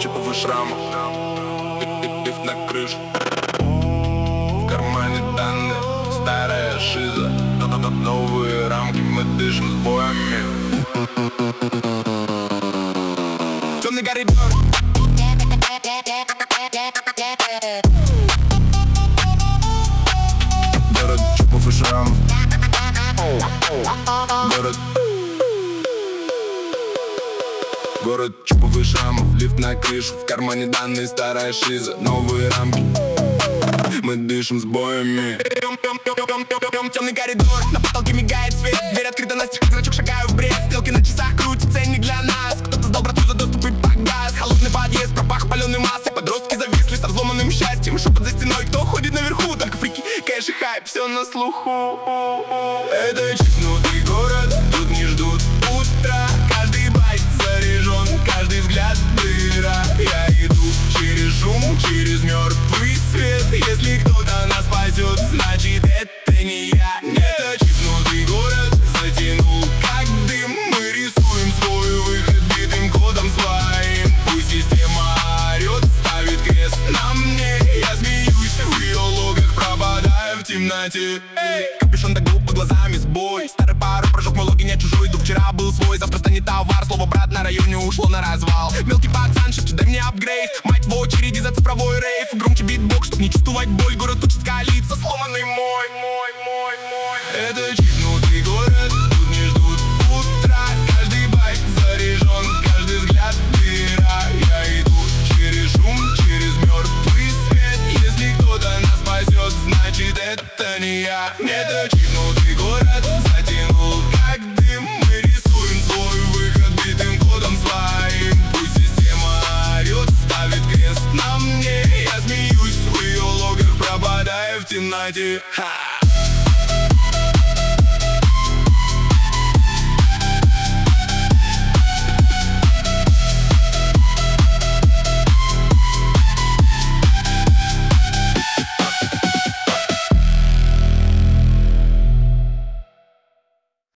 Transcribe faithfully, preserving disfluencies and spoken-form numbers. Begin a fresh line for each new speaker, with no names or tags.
чипов и шрамов, лифт на крышу. В кармане данные, старая шиза. Новые рамки, мы дышим с боями. Темный коридор. Город чипов и шрамов. Город Город чипов и шрамов, лифт на крышу. В кармане данные, старая шиза. Новые рамки, мы дышим с боями. Темный коридор, на потолке мигает свет. Дверь открыта настежь, как значок, шагаю в бред. Стрелки на часах крутят, ценник для нас. Кто-то сдал брату за доступ и погас. Холодный подъезд, пропах паленой массой. Подростки зависли со взломанным счастьем. Шепот за стеной, кто ходит наверху? Только фрики, кэш и хайп, все на слуху. Это чипнутый город, тут не ждут утра. Каждый байт заряжен, каждый взгляд дыра. Я иду через шум, через мертвый свет. Если кто-то нас спасет, значит это не я. Это чипнутый город затянул как дым. Мы рисуем свой выход битым кодом своим. Пусть система орет, ставит крест на мне. Я смеюсь в ее логах, пропадаю в темноте. Эй, капюшон так глупо, глазами сбой. Старый пару прожег мой логин, я чужой иду. Вчера был свой, завтра станет товар. Слово брат на районе ушло на развал. Мелкий пацан шепчет, дай мне апгрейд. Мать в очереди за цифровой рейв. Громче битбокс, чтоб не чувствовать боль. Город учит скалиться, сломанный мой, мой, мой, мой. Это чипнутый город, тут не ждут утра. Каждый байт заряжен, каждый взгляд дыра. Я иду через шум, через мертвый свет. Если кто-то нас спасет, значит это не я. Это чипнутый город затянул как дым. Мы рисуем свой выход битым кодом своим. Пусть система орет, ставит крест на мне. Я смеюсь в ее логах, пропадая в темноте. Ха!